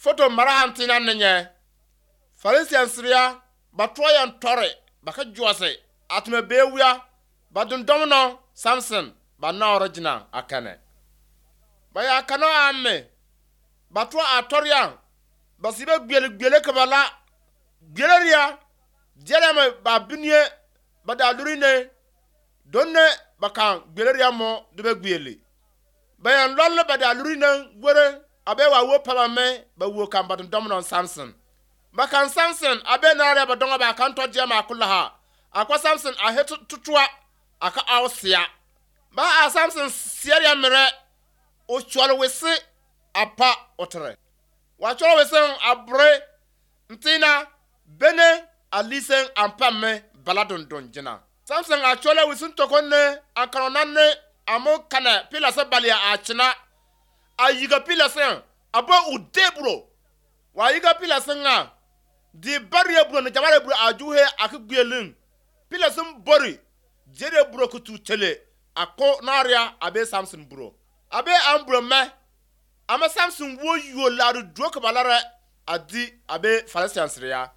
foto marahantina nenye Falisian Syria batroyan tore baka juase atme bewia badun domno Samson bana original akane baya kano amme batwa atorian basibe gbele kabala geleria jelema babinie badalurine donne bakan geleria mo debe gbele bayan lolle badalurine gore abewa wo pamame bawo kan badun domno Samson bakan Samson abe nare badonga ba kan to jema kulaha akwa Samson ahetu tutua aka awsia ba a Samson siaria mere o chwalo wese apa otre wa chwalo wese abre ntina bene alisen ampamme baladon donjina Samson a chwalo wese tokonne akaronanne amo kana pilasa balia achina ayiga pilasa abo udebro wa yiga pilasa nga di bariye bro ne jamare bro ajuhe akugwelin pilasa bori jere bro kutu tele ako naria abe Samson bro abe ambro me ama Samson wo yo ladu dro kabalara adi abe Falisian Syria